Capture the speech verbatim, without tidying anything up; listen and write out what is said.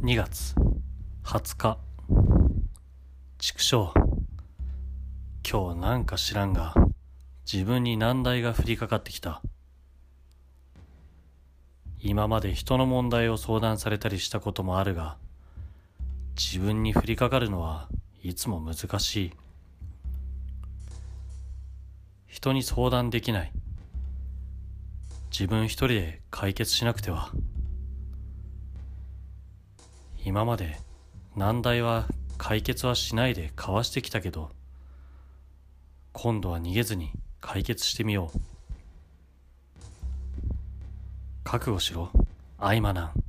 にがつはつか。畜生。今日なんか知らんが、自分に難題が降りかかってきた。今まで人の問題を相談されたりしたこともあるが、自分に降りかかるのはいつも難しい。人に相談できない。自分一人で解決しなくては。今まで難題は解決はしないでかわしてきたけど、今度は逃げずに解決してみよう。覚悟しろ、アイマナン。